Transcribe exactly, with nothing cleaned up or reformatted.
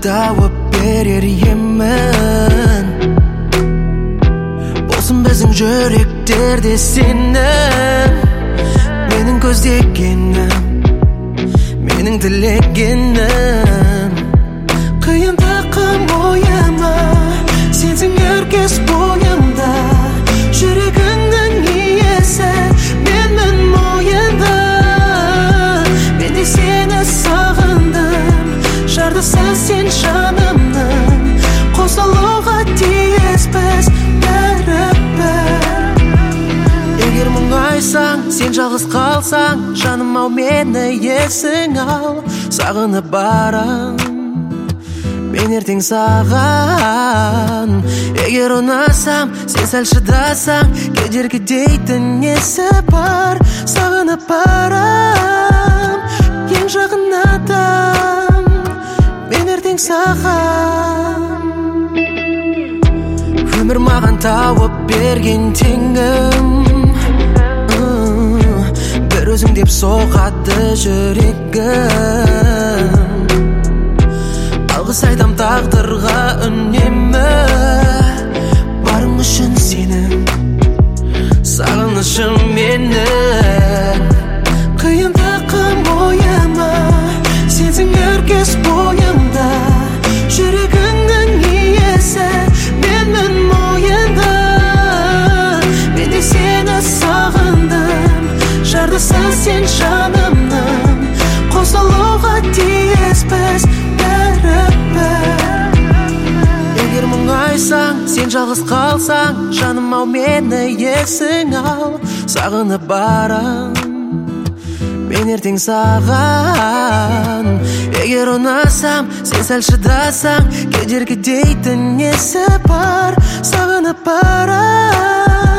тауып берер емін. Болсын біздің жүректерде сенім, менің көздегенім, менің тілегенім. Қиындықым ойыма, сенсің өркес бойымда, жүрегіңнің иесі менмін мойында. Мен де сені сағындым, жардысың сен жанымның, қосылуға тиіспіз бәрібір. Егер мұңайсаң, сен жалғыз қалсаң, жаным ау мені есің ал. Сағынып барам мен ертең саған. Егер ұнасам, сен сәл шыдасаң, кедергі дейтін несі бар. Сағынып барам ең жақын адам, мен ертең саған. Өмір маған тауып берген теңім, бір өзің деп соғады жүрегім. Алғыс айтам тағдырға үнемі, барың үшін сенің, сағынышым менің. Қиындықым ойыма, сенсің өркес бойымда, жүрегіңнің иесі менмін мойында. Мен де сені сағындым, жардысың сен жанымның, қосылуға тиіспіз бәрібір. Егер мұңайсаң, сен жалғыз қалсаң, жаным ау мені есің ал. Сағынып барам мен ертең саған. Егер ұнасам, сен сәл шыдасаң, кедергі дейтін несі бар. Сағынып барам